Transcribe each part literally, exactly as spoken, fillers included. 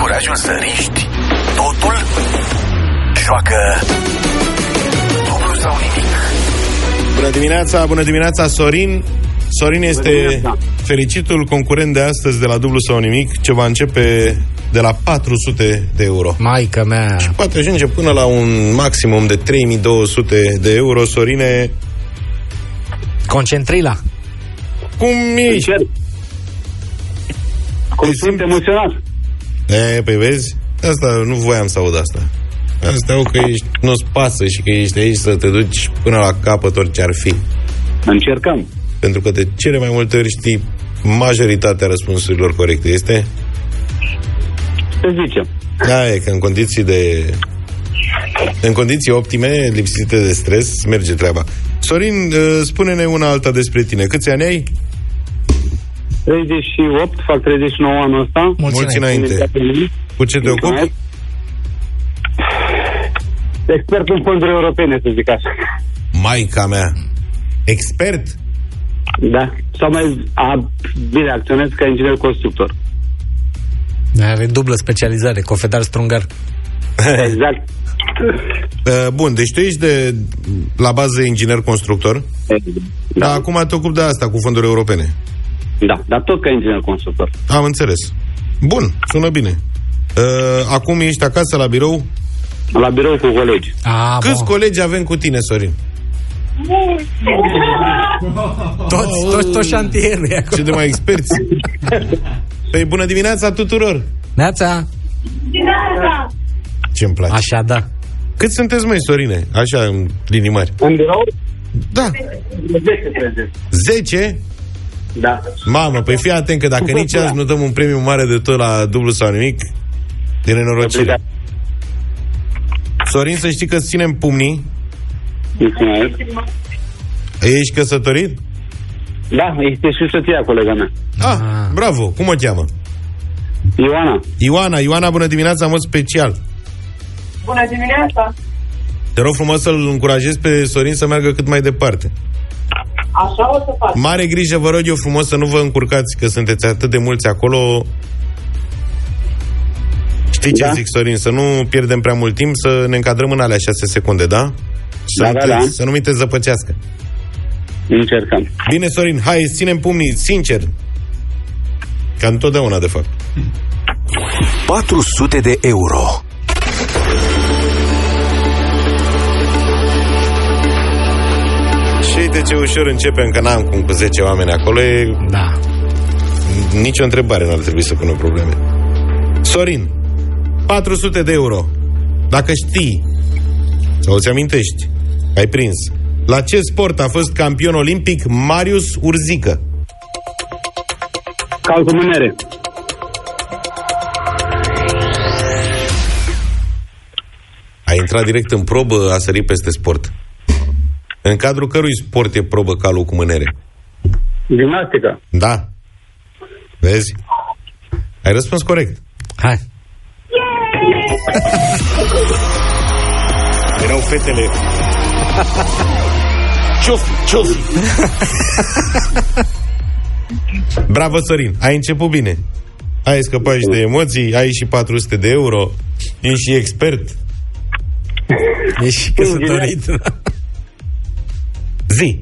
curajul să riști totul? Joacă dublu sau nimic. Bună dimineața, bună dimineața, Sorin. Sorin este fericitul concurent de astăzi de la dublu sau nimic, ce va începe de la patru sute de euro. Maică mea. Și poate ajunge până la un maximum de trei mii două sute de euro. Sorine, Concentrila. cum ești? Cum sunt emoționat. E, păi vezi? Asta nu voiam să aud asta. Asta au că ești, nu-ți pasă și că ești aici să te duci până la capăt orice ar fi. Încercăm. Pentru că de cele mai multe ori știi majoritatea răspunsurilor corecte. Este? Să zicem. Da, e că în condiții de în condiții optime, lipsite de stres, merge treaba. Sorin, spune-ne una alta despre tine. Câți ani ai? treizeci și opt, fac treizeci și nouă anul ăsta. Mulți Mulți înainte. Cu ce te ocupi? Expert în fonduri europene, să zic așa. Maica mea. Expert? Da. Sau mai a, bine, acționez ca inginer constructor. Are dublă specializare, cofedar strungar. Exact. Bun, deci tu ești de la bază inginer constructor. Da. Dar acum te ocupi de asta cu fonduri europene. Da, dar tot ca inginer constructor. Am înțeles. Bun, sună bine. Acum ești acasă la birou? La birou cu colegi. A, Câți bun. colegi avem cu tine, Sorin? Toți, toți, toți șantierul e acolo. Ce de mai experți. Păi bună dimineața tuturor. Neața. Ce-mi place. Așa, da. Cât sunteți, măi, Sorine? Așa, în linii mari. În birou? Da. zece, treizeci. zece? Da. Mamă, păi fii atent că dacă nici azi nu dăm un premiu mare de tot la dublu sau nimic, de nenorocire. Sorin, să știi că îți ținem pumnii. Mulțumesc. Ești căsătorit? Da, este și soția, colega mea. Ah, bravo. Cum o cheamă? Ioana. Ioana. Ioana, bună dimineața, în mod special. Bună dimineața! Te rog frumos să-l încurajezi pe Sorin să meargă cât mai departe. Așa o să fac. Mare grijă, vă rog eu frumos, să nu vă încurcați, că sunteți atât de mulți acolo. Știi ce Da. zic, Sorin? Să nu pierdem prea mult timp, să ne încadrăm în alea șase secunde, da? Să, Da, nu da, te, da. să nu mi te zăpăcească. Încercăm. Bine, Sorin, hai, îți ținem pumnii, sincer. Ca întotdeauna, de fapt. patru sute de euro. Și uite ce ușor începem, că n-am cum cu zece oameni acolo. E... Da. Nici o întrebare n-ar trebui să pună probleme. Sorin, patru sute de euro. Dacă știi sau îți amintești, ai prins, la ce sport a fost campion olimpic Marius Urzică? Calcul mânere. A intrat direct în probă, a sărit peste sport. În cadrul cărui sport e probă calul cu mânere? Gimnastică. Da. Vezi? Ai răspuns corect. Hai. Erau fetele. Ciofi, ciofi. Bravo, Sorin, ai început bine. Ai scăpat și de emoții, ai și patru sute de euro, ești și expert. Ești și căsătorit. Zi.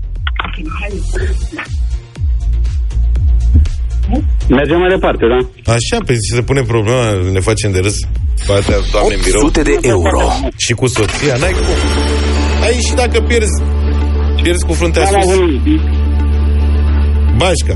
Mergem mai departe, da? Așa, pe zi se pune problema, ne facem de râs. Poate doamne în birou. opt sute de euro. Și cu soția, n-ai cum. Aici și dacă pierzi, pierzi cu fruntea Da, sus. Bașca.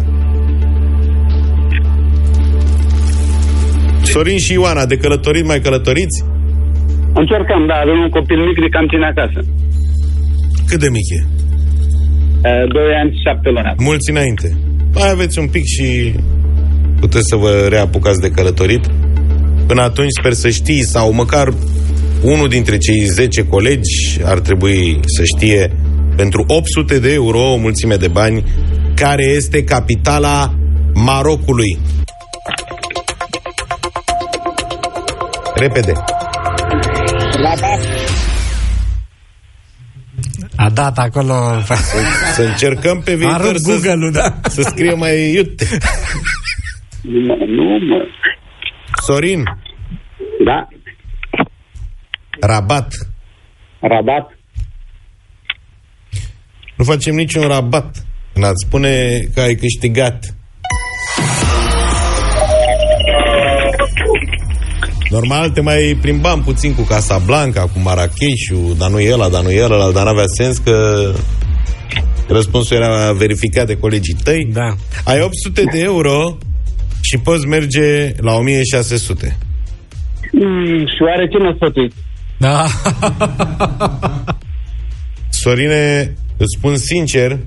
Sorin și Ioana, de călătorit mai călătoriți? Încercăm, da, avem un copil mic de cam ține acasă. Cât de mic e? Doi ani și șapte luni. Mulți înainte. Mai aveți un pic și puteți să vă reapucați de călătorit. Până atunci sper să știi, sau măcar unul dintre cei zece colegi ar trebui să știe, pentru opt sute de euro, o mulțime de bani, care este capitala Marocului. Repede. A dat acolo. Să încercăm pe viitor Arăt să, Google-ul, da. să scrie mai iute. Nu, mă. Sorin. Da. Rabat. Rabat. Nu facem niciun rabat când ați spune că ai câștigat. Normal te mai plimbam puțin cu Casablanca, cu Marrakeshul, dar nu e ăla, dar nu e ăla, dar n-avea sens că răspunsul era verificat de colegii tăi. Da. Ai opt sute de euro și poți merge la o mie șase sute. Mm, și oare ce mă sfătuiți? Da. Sorine, îți spun sincer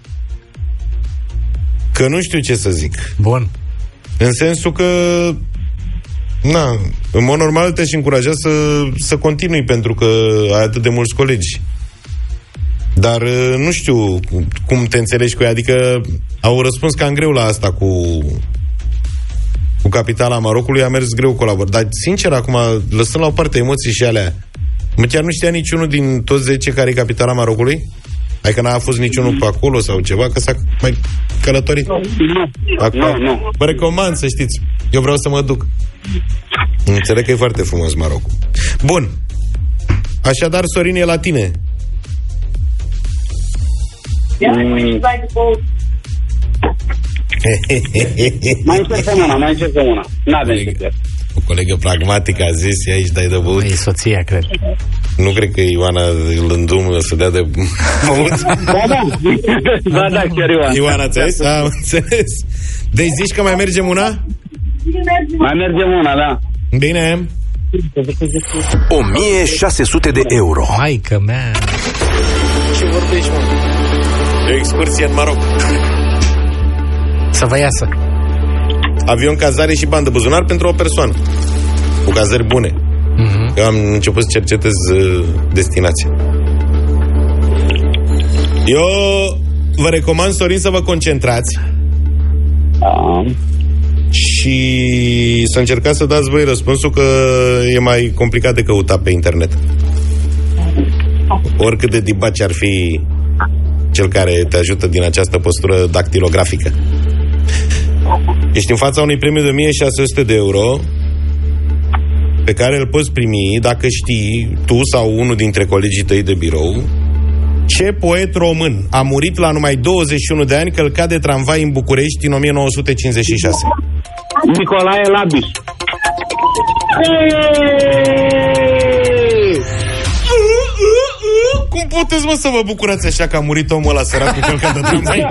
că nu știu ce să zic. Bun. În sensul că na, în mod normal te-aș încuraja să, să continui, pentru că ai atât de mulți colegi. Dar nu știu cum te înțelegi cu ea. Adică au răspuns cam greu la asta cu cu capitala Marocului, a mers greu colaborare. Dar sincer, acum, lăsând la o parte emoții și alea, mă, chiar nu știa niciunul din toți zece care e capitala Marocului? Adică n-a fost niciunul pe acolo sau ceva, că s-a mai călătorit? Nu, Acum, nu, nu. vă recomand să știți. Eu vreau să mă duc. Înțeleg că e foarte frumos Marocul. Bun. Așadar, Sorin, e la tine. Mm. Mai încercăm una, mai încercăm una. N-avem ce pierd. O colegă pragmatică a zis, aici dai de băut. E soția, cred. Nu cred că Ioana îl îndrumă să dea de băut. Da, da. Da, da, chiar Ioana. Ioana, ți-ai zis? Am înțeles. Deci zici că mai mergem una? Mai mergem una, da. Bine. o mie șase sute de euro. Maică mea. Ce vorbești, mă? E o excursie în Maroc. Să vă iasă. Avion, cazare și bandă buzunar pentru o persoană. Cu cazări bune. Uh-huh. Eu am început să cercetez uh, destinația. Eu vă recomand, Sorin, să vă concentrați Da. și să încercați să dați voi răspunsul, că e mai complicat de căutat pe internet. Oricât de dibaci ar fi cel care te ajută din această postură dactilografică. Ești în fața unui premiu de o mie șase sute de euro pe care îl poți primi dacă știi, tu sau unul dintre colegii tăi de birou, ce poet român a murit la numai douăzeci și unu de ani călcat de tramvai în București în o mie nouă sute cincizeci și șase. Nicolae Labiș. Cum puteți, mă, să vă bucurați așa că a murit omul ăla săracul călcat de tramvai?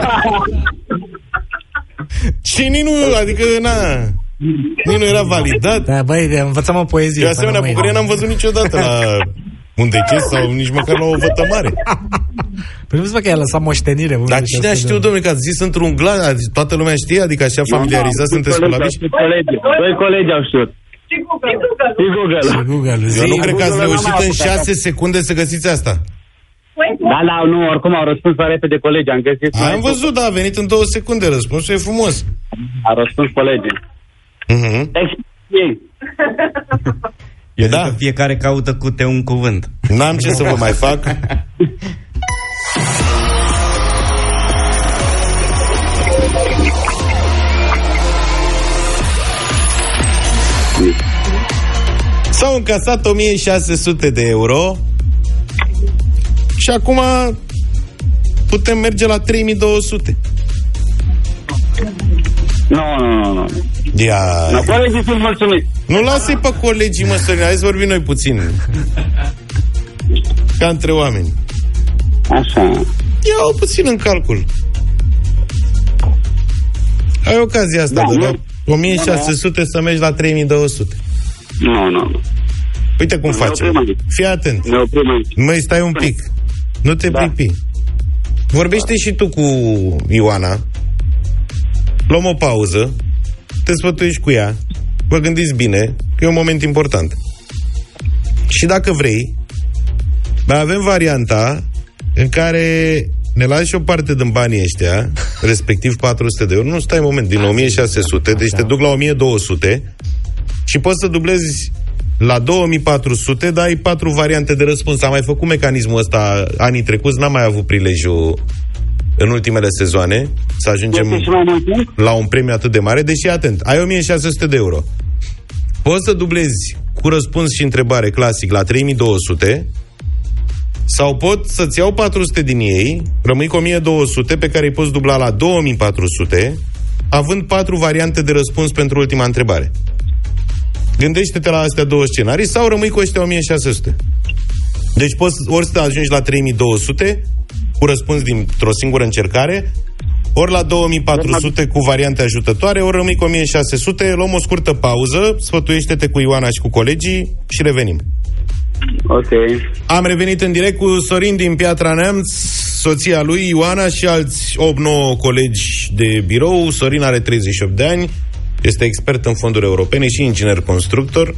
Și nici nu, adică, na, nici nu era validat. Da, băi, învățăm o poezie. Eu asemenea bucurie n-am văzut niciodată la un deces sau nici măcar la o vătămare. Păi nu spune că i-a lăsat moștenire. Dar cine a știut, domnule, că ați zis într-un glas, toată lumea știe, adică așa familiarizat sunteți cu Labiș? Doi colegi au știut. Și Google. Și Google. Eu nu cred că ați Google reușit n-am în apucat. șase secunde să găsiți asta. Da, da, nu, oricum au răspuns la repede colegi, am găsit. Am văzut, da, a venit în două secunde, răspunsul e frumos. A răspuns colegii. Mhm. Ei. Eu Da. zic că fiecare caută câte un cuvânt. N-am ce să vă mai fac. S-au încasat o mie șase sute de euro și acum putem merge la trei mii două sute. Nu, nu, nu, nu. Ia. No, colegii sunt mulțumiți. Nu lasă-i pe colegii, mă, Sorin, hai să vorbim noi puțin. Ca între oameni. Așa. Ia-o puțin în calcul. Ai ocazia asta, Da, de la nu. o mie șase sute să mergi la trei mii două sute. Nu, nu, nu. Uite cum Ne facem. oprim aici. Fii atent. Ne oprim aici. Măi, stai un pic. Nu te Da. pripi. Vorbește și tu cu Ioana. Luăm o pauză. Te sfătuiești cu ea. Vă gândiți bine, că e un moment important. Și dacă vrei, mai avem varianta în care ne lași o parte din banii ăștia, respectiv patru sute de euro. Nu, stai un moment, din o mie șase sute, deci te duc la o mie două sute și poți să dublezi la două mii patru sute, dar ai patru variante de răspuns. Am mai făcut mecanismul ăsta anii trecuți, n-am mai avut prilejul în ultimele sezoane să ajungem Este și mai mult timp? la un premiu atât de mare, deși, atent, ai o mie șase sute de euro. Poți să dublezi cu răspuns și întrebare clasic la trei mii două sute sau pot să-ți iau patru sute din ei, rămâi cu o mie două sute pe care îi poți dubla la două mii patru sute, având patru variante de răspuns pentru ultima întrebare. Gândește-te la astea două scenarii sau rămâi cu ăștia o mie șase sute. Deci poți ori să ajungi la trei mii două sute cu răspuns dintr-o singură încercare, ori la două mii patru sute cu variante ajutătoare, ori rămâi cu o mie șase sute. Luăm o scurtă pauză, sfătuiește-te cu Ioana și cu colegii și revenim. Ok. Am revenit în direct cu Sorin din Piatra Neamț, soția lui Ioana și alți opt nouă colegi de birou. Sorin are treizeci și opt de ani, este expert în fonduri europene și inginer constructor.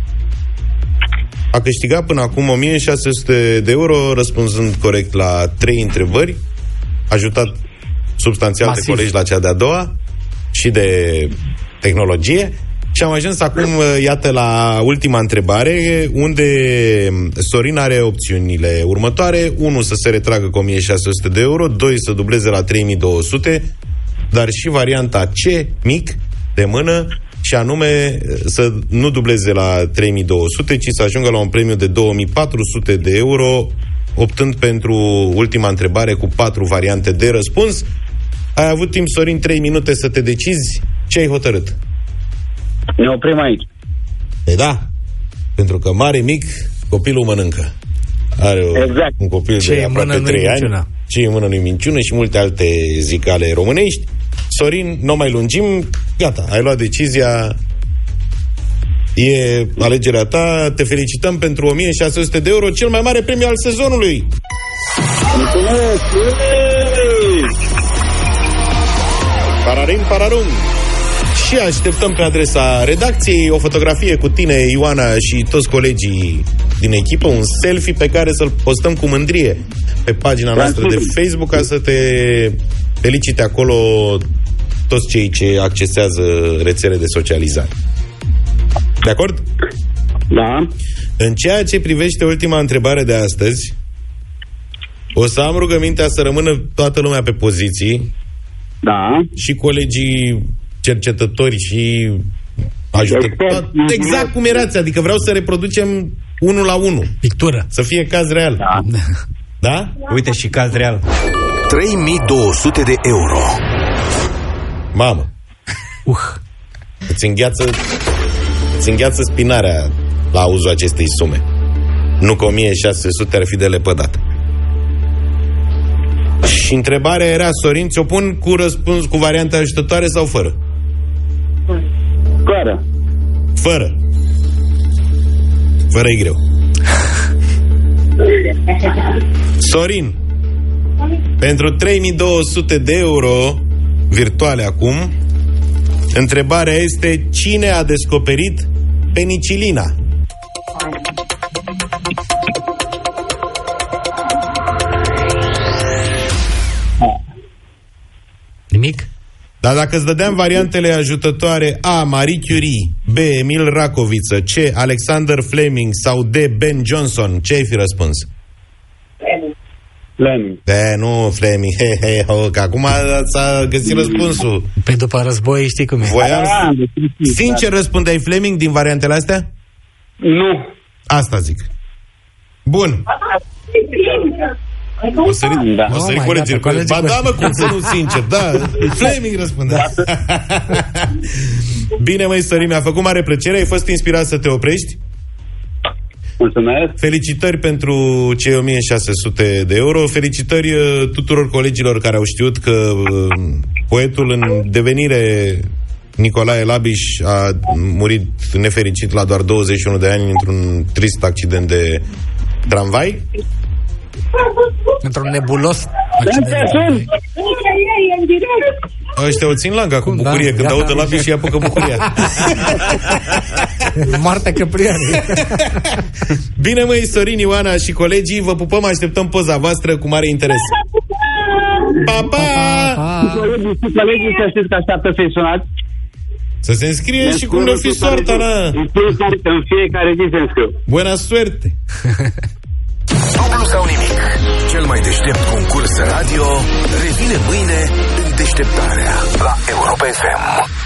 A câștigat până acum o mie șase sute de euro răspunzând corect la trei întrebări, ajutat substanțial Masiv. de colegi la cea de-a doua și de tehnologie. Și am ajuns acum, iată, la ultima întrebare, unde Sorin are opțiunile următoare. unu. Să se retragă cu o mie șase sute de euro. doi. Să dubleze la trei mii două sute. Dar și varianta C, mic, de mână, și anume să nu dubleze la trei mii două sute, ci să ajungă la un premiu de două mii patru sute de euro, optând pentru ultima întrebare cu patru variante de răspuns. Ai avut timp, Sorin, trei minute să te decizi. Ce ai hotărât? Ne oprim aici. E da, pentru că mare, mic, copilul mănâncă. Are o, exact. un copil Ce de aproape trei ani. Ce e mână nu-i minciună și multe alte zicale românești. Sorin, nu mai lungim, gata, ai luat decizia, e alegerea ta, te felicităm pentru o mie șase sute de euro, cel mai mare premiu al sezonului. Mulțumesc! Pararim, pararum. Și așteptăm pe adresa redacției o fotografie cu tine, Ioana, și toți colegii din echipă, un selfie pe care să-l postăm cu mândrie pe pagina noastră de Facebook, ca să te felicite acolo toți cei ce accesează rețele de socializare. De acord? Da. În ceea ce privește ultima întrebare de astăzi, o să am rugămintea să rămână toată lumea pe poziții. Da. Și colegii cercetători și ajutători. Exact cum erați, adică vreau să reproducem unul la unul. Pictură. Să fie caz real. Da? Da? Uite, și caz real. trei mii două sute de euro. Mamă. Uh. Îți îngheață, îți îngheață spinarea la auzul acestei sume. Nu că o mie șase sute ar fi de lepădat. Și întrebarea era, Sorin, ți-o pun cu răspuns, cu variante ajutătoare sau fără? Fără. Fără. Fără e greu. Sorin, pentru trei mii două sute de euro virtuale acum, întrebarea este: cine a descoperit penicilina? Nimic? Dar dacă îți dădeam variantele ajutătoare: A. Marie Curie, B. Emil Racoviță, C. Alexander Fleming sau D. Ben Johnson, ce ai fi răspuns? Fleming. De, nu Fleming, he, he, ho, că acum s-a găsit răspunsul. Pe după război știi cum e. Voiam... Sincer răspundeai Fleming din variantele astea? Nu. Asta zic. Bun. O să ri- da. o să Oh my ricorege. God, Ba da, mă, cum să nu sincer. Da, Fleming răspunde. Bine, măi, Sorin, mi-a făcut mare plăcere. Ai fost inspirat să te oprești. Mulțumesc. Felicitări pentru cei o mie șase sute de euro. Felicitări tuturor colegilor care au știut că uh, poetul în devenire Nicolae Labiș a murit nefericit la doar douăzeci și unu de ani într-un trist accident de tramvai. Într-un nebulos accident. Ăștia o țin langa cu bucurie, da, când gata, audă Labiș și îi apucă bucuria. Marta Căpriani. Bine, măi, Sorin, Ioana și colegii, vă pupăm, așteptăm poza voastră cu mare interes. Pa, pa! Colegii să știți că așteaptă să-i sunați. Să se înscrie și cum le-o fi soarta, na. În fiecare, în fiecare zi se înscriu. Buena suerte! Dublu sau nimic. Cel mai deștept concurs radio revine mâine în deșteptarea la Europa F M.